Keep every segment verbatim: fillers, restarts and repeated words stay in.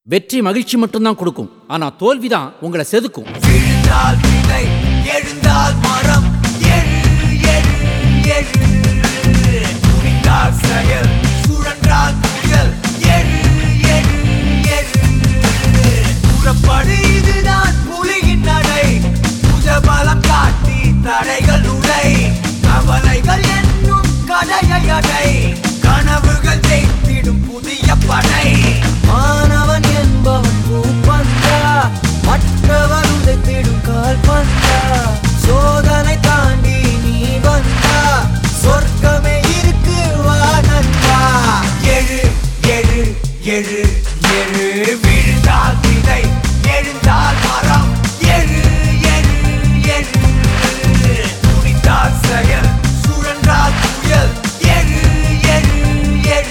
வெற்றி மகிழ்ச்சி மட்டும்தான் கொடுக்கும், ஆனா தோல்விதான் உங்களை செதுக்கும். விழுந்தால் விதை, எழுந்தால் மரம், எழு எழு எழு. துணிந்தால் செயல், சுழன்றால் புயல், எழு எழு எழு. புறப்படு, இதுதான் புலியின் நடை. புஜபலம் காட்டி தடைகள் உடை. கவலைகள் என்னும் கடையை அடை. கனவுகள் ஜெயித்திடும் புதிய படை. மாணவன் என்பவன் பூப்பந்தா, மற்றவர் உதைத்திடும் கால் பந்தா. சோதனை தாண்டி நீ வந்தா, சொர்க்கமே இருக்கு வா நண்பா. எழு எழு எழு எழு. விழுந்தால் விதை, எழுந்தால் மரம், எழு எழு எழு. துணிந்தால் செயல், சுழன்றால் புயல், எழு எழு எழு.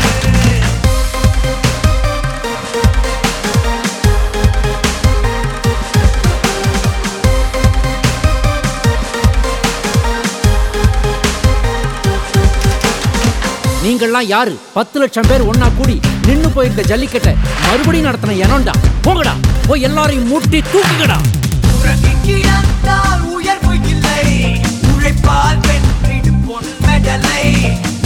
நீங்கள்லாம் யாரு? பத்து லட்சம் பேர் ஒன்னா கூடி நின்னு போயிருந்த ஜல்லிக்கட்டை மறுபடியும் நடத்தின எனோண்டா. போங்கடா, போய் எல்லாரையும் மூட்டி தூக்கிக்கடா. உறங்கி கிடந்தால் உயர்வு இல்லை. உழைப்பால் வென்றிடும் பொன் மெடலை.